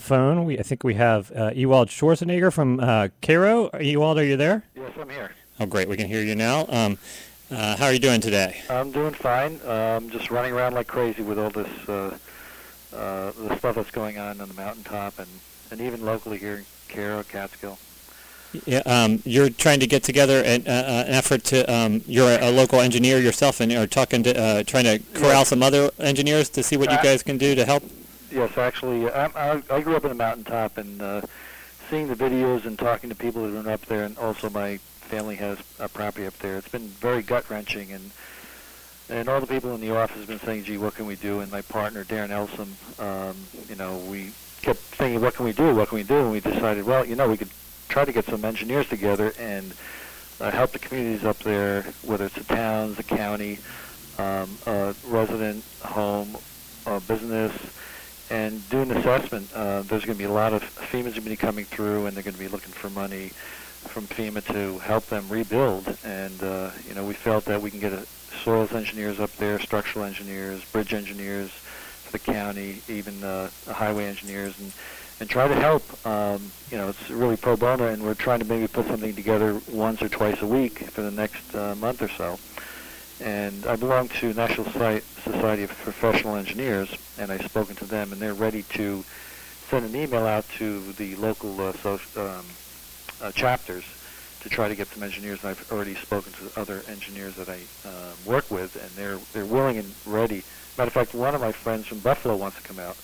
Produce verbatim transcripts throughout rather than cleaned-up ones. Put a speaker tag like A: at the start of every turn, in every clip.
A: phone. We I think we have uh, Ewald Schwarzenegger from uh, Cairo. Ewald, are you there?
B: Yes, I'm here.
A: Oh, great. We can hear you now. Um, uh, how are you doing today?
B: I'm doing fine. I'm um, just running around like crazy with all this uh, uh, the stuff that's going on on the mountaintop and, and even locally here in Cairo, Catskill.
A: Yeah, um, you're trying to get together an, uh, an effort to. Um, you're a, a local engineer yourself, and are talking to, uh, trying to corral
B: yes.
A: some other engineers to see what you guys can do to help.
B: Yes, actually, I, I, I grew up in the mountaintop, and uh, seeing the videos and talking to people that have been up there, and also my family has a property up there. It's been very gut wrenching, and and all the people in the office have been saying, "Gee, what can we do?" And my partner Darren Elsom, um, you know, we kept thinking, "What can we do? What can we do?" And we decided, well, you know, we could try to get some engineers together and uh, help the communities up there, whether it's the towns, the county, um, uh, resident, home, uh, business, and do an assessment. Uh, there's going to be a lot of FEMA's going to be coming through, and they're going to be looking for money from FEMA to help them rebuild. And uh, you know, we felt that we can get a soils engineers up there, structural engineers, bridge engineers for the county, even uh, highway engineers, and and try to help. Um, you know, it's really pro bono, and we're trying to maybe put something together once or twice a week for the next uh, month or so. And I belong to National Society of Professional Engineers, and I've spoken to them, and they're ready to send an email out to the local uh, social, um, uh, chapters to try to get some engineers. And I've already spoken to other engineers that I uh, work with, and they're they're willing and ready. Matter of fact, one of my friends from Buffalo wants to come out.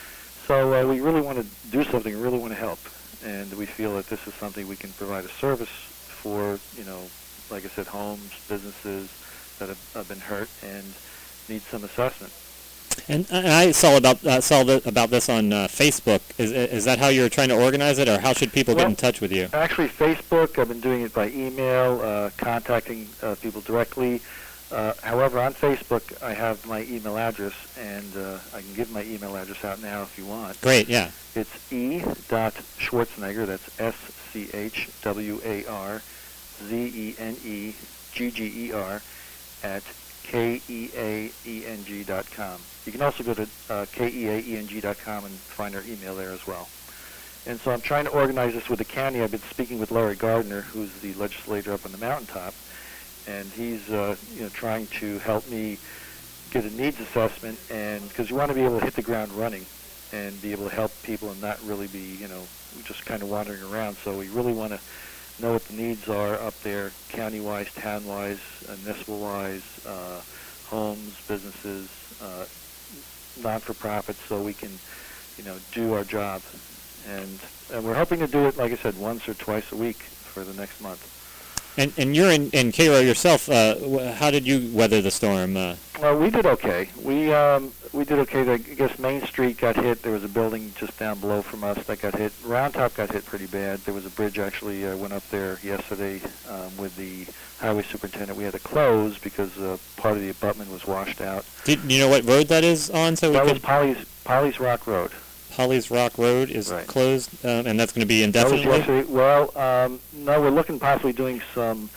B: So uh, we really want to do something, really want to help, and we feel that this is something we can provide a service for, you know, like I said, homes, businesses that have, have been hurt and need some assessment.
A: And, and I saw about uh, saw th- about this on uh, Facebook. Is is that how you're trying to organize it, or how should people
B: well,
A: get in touch with you?
B: Actually, Facebook. I've been doing it by email, uh, contacting uh, people directly. Uh, however, on Facebook, I have my email address, and uh, I can give my email address out now if you want.
A: Great, yeah.
B: It's E. Schwarzenegger, that's S C H W A R Z E N E G G E R, at K E A E N G dot com. You can also go to uh, K E A E N G dot com and find our email there as well. And so I'm trying to organize this with the county. I've been speaking with Larry Gardner, who's the legislator up on the mountaintop, and he's uh, you know trying to help me get a needs assessment, and because you want to be able to hit the ground running and be able to help people and not really be you know just kind of wandering around. So we really want to know what the needs are up there, county-wise, town-wise, uh, municipal-wise, uh, homes, businesses, uh, non-for-profits, so we can you know do our job. And, and we're hoping to do it, like I said, once or twice a week for the next month.
A: And and you're in, in Cairo yourself. Uh, wh- how did you weather the storm? Uh,
B: well, we did okay. We um, we did okay. I guess Main Street got hit. There was a building just down below from us that got hit. Round Top got hit pretty bad. There was a bridge actually uh, went up there yesterday um, with the highway superintendent. We had to close because uh, part of the abutment was washed out.
A: Did you know what road that is on? So
B: that
A: we
B: was Polly's Polly's Rock Road.
A: Holly's Rock Road is
B: right.
A: closed, um, and that's going to be indefinitely?
B: That was yesterday. Well, um, no, we're looking possibly doing some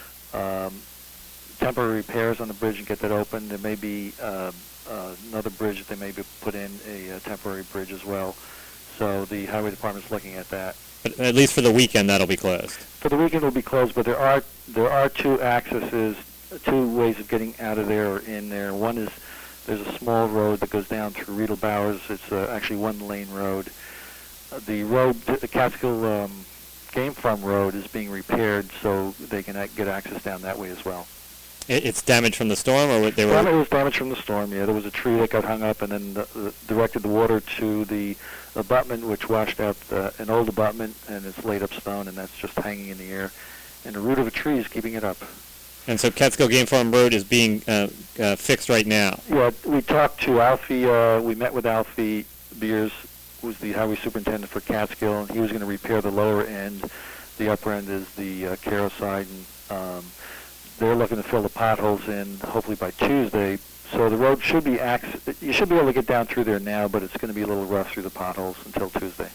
B: um, temporary repairs on the bridge and get that open. There may be uh, uh, another bridge that they may be put in, a, a temporary bridge as well. So the highway department's looking at that.
A: But at least for the weekend, that'll be closed.
B: For the weekend, it'll be closed, but there are there are two accesses, two ways of getting out of there or in there. One is there's a small road that goes down through Riedel Bowers. It's uh, actually one-lane road. Uh, the road, the Catskill um, Game Farm Road, is being repaired, so they can a- get access down that way as well.
A: It, it's damaged from the storm, or what they were?
B: Well, it was damaged from the storm. Yeah, there was a tree that got hung up, and then the, the directed the water to the abutment, which washed out uh, an old abutment, and it's laid up stone, and that's just hanging in the air. And the root of a tree is keeping it up.
A: And so Catskill Game Farm Road is being uh, uh, fixed right now.
B: Yeah, we talked to Alfie. Uh, we met with Alfie Beers, who's the highway superintendent for Catskill, and he was going to repair the lower end. The upper end is the uh, Cairo side, and um, they're looking to fill the potholes in hopefully by Tuesday. So the road should be access. You should be able to get down through there now, but it's going to be a little rough through the potholes until Tuesday.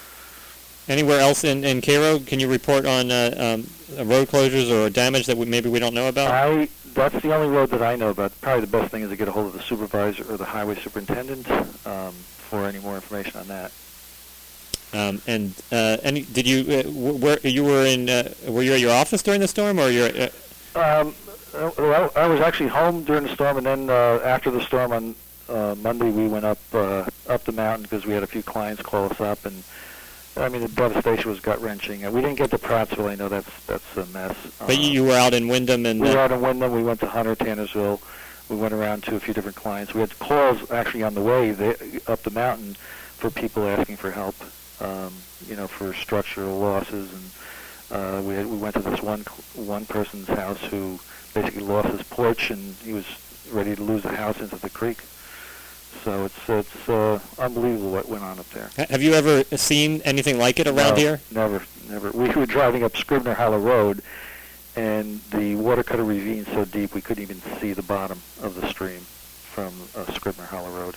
A: Anywhere else in, in Cairo, can you report on uh, um, road closures or damage that we, maybe we don't know about?
B: I that's the only road that I know about. Probably the best thing is to get a hold of the supervisor or the highway superintendent um, for any more information on that.
A: Um, and uh, any, did you uh, w- where you were in? Uh, were you at your office during the storm, or you're? Uh,
B: Um, well, I was actually home during the storm, and then uh, after the storm on uh, Monday, we went up uh, up the mountain because we had a few clients call us up, and I mean the devastation was gut wrenching. And we didn't get to Prattsville. I know that's that's a mess.
A: but you, you were out in Wyndham, and
B: We were
A: uh,
B: out in Wyndham. We went to Hunter, Tannersville. We went around to a few different clients. We had calls actually on the way there, up the mountain for people asking for help, um, you know, for structural losses. And uh, we had, we went to this one one person's house who basically lost his porch, and he was ready to lose the house into the creek. So it's it's uh, unbelievable what went on up there.
A: ha- have you ever seen anything like it around
B: No,
A: here?
B: Never, never. We were driving up Scribner Hollow Road, and the Watercutter Ravine so deep we couldn't even see the bottom of the stream from uh, Scribner Hollow Road,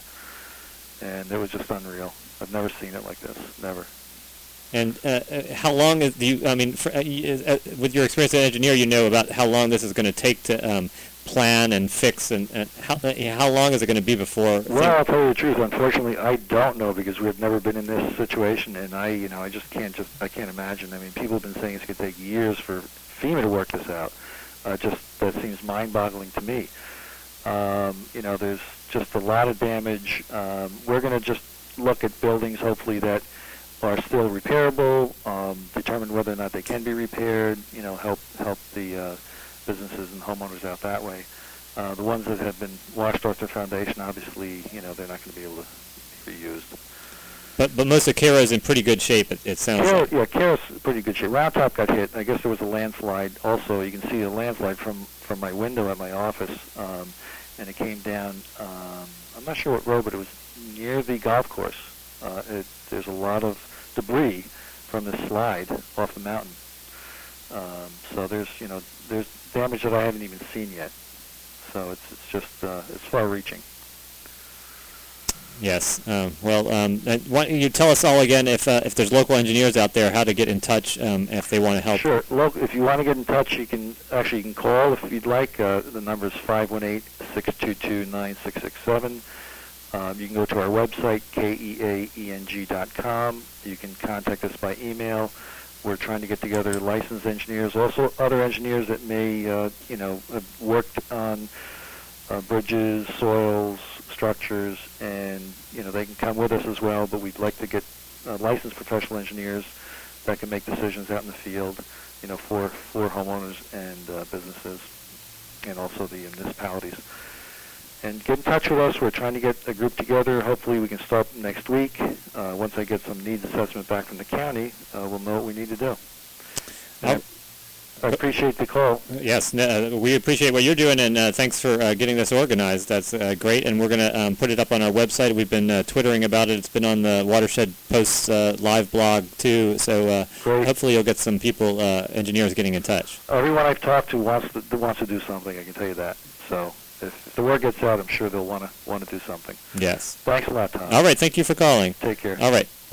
B: and it was just unreal. I've never seen it like this, never.
A: And uh, uh, how long is do you? I mean, for, uh, y- uh, with your experience as an engineer, you know about how long this is going to take to um, plan and fix, and, and how uh, how long is it going to be before?
B: Well, I'll tell you the truth. Unfortunately, I don't know because we've never been in this situation, and I, you know, I just can't just I can't imagine. I mean, people have been saying it's going to take years for FEMA to work this out. Uh, just that seems mind-boggling to me. Um, you know, there's just a lot of damage. Um, we're going to just look at buildings, hopefully that are still repairable, um, determine whether or not they can be repaired. You know, help help the uh, businesses and homeowners out that way. Uh, the ones that have been washed off their foundation, obviously, you know, they're not going to be able to be reused.
A: But but most of Cairo is in pretty good shape. It, it sounds
B: Cairo,
A: like.
B: yeah, Cairo's in pretty good shape. Round Top got hit. I guess there was a landslide. Also, you can see a landslide from from my window at my office, um, and it came down. Um, I'm not sure what road, but it was near the golf course. Uh, it, there's a lot of debris from the slide off the mountain. Um, so there's you know there's damage that I haven't even seen yet. So it's it's just uh, it's far-reaching.
A: Yes. Um, well, um, and why don't you tell us all again if uh, if there's local engineers out there how to get in touch um, if they want to help?
B: Sure. Look, if you want to get in touch, you can actually you can call if you'd like. Uh, the number is five one eight, six two two, nine six six seven. Um, you can go to our website, K E A E N G dot com. You can contact us by email. We're trying to get together licensed engineers, also other engineers that may, uh, you know, have worked on uh, bridges, soils, structures, and, you know, they can come with us as well, but we'd like to get uh, licensed professional engineers that can make decisions out in the field, you know, for, for homeowners and uh, businesses, and also the municipalities. And get in touch with us. We're trying to get a group together. Hopefully we can start next week. Uh, once I get some needs assessment back from the county, uh, we'll know what we need to do.
A: Oh.
B: I appreciate the call.
A: Yes, no, uh, we appreciate what you're doing, and uh, thanks for uh, getting this organized. That's uh, great, and we're going to um, put it up on our website. We've been uh, twittering about it. It's been on the Watershed Post's uh, live blog, too, so uh,
B: Great.
A: hopefully you'll get some people, uh, engineers, getting in touch.
B: Everyone I've talked to wants to, wants to do something, I can tell you that. So if, if the word gets out, I'm sure they'll want to want to do something.
A: Yes.
B: Thanks a lot, Tom.
A: All right, thank you for calling.
B: Take care.
A: All right.